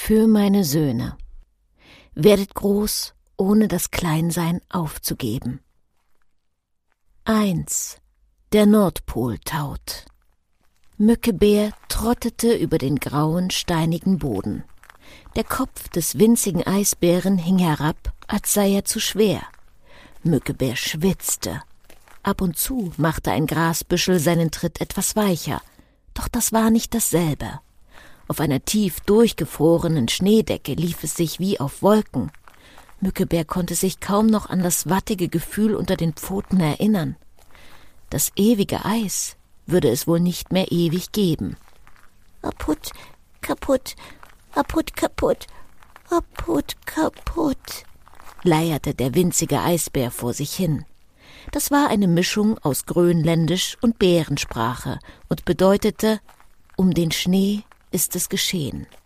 Für meine Söhne. Werdet groß, ohne das Kleinsein aufzugeben. 1. Der Nordpol taut. Mückebär trottete über den grauen, steinigen Boden. Der Kopf des winzigen Eisbären hing herab, als sei er zu schwer. Mückebär schwitzte. Ab und zu machte ein Grasbüschel seinen Tritt etwas weicher, doch das war nicht dasselbe. Auf einer tief durchgefrorenen Schneedecke lief es sich wie auf Wolken. Mückebär konnte sich kaum noch an das wattige Gefühl unter den Pfoten erinnern. Das ewige Eis würde es wohl nicht mehr ewig geben. Kaputt, kaputt, kaputt, kaputt, kaputt, kaputt, leierte der winzige Eisbär vor sich hin. Das war eine Mischung aus Grönländisch und Bärensprache und bedeutete, um den Schnee ist es geschehen.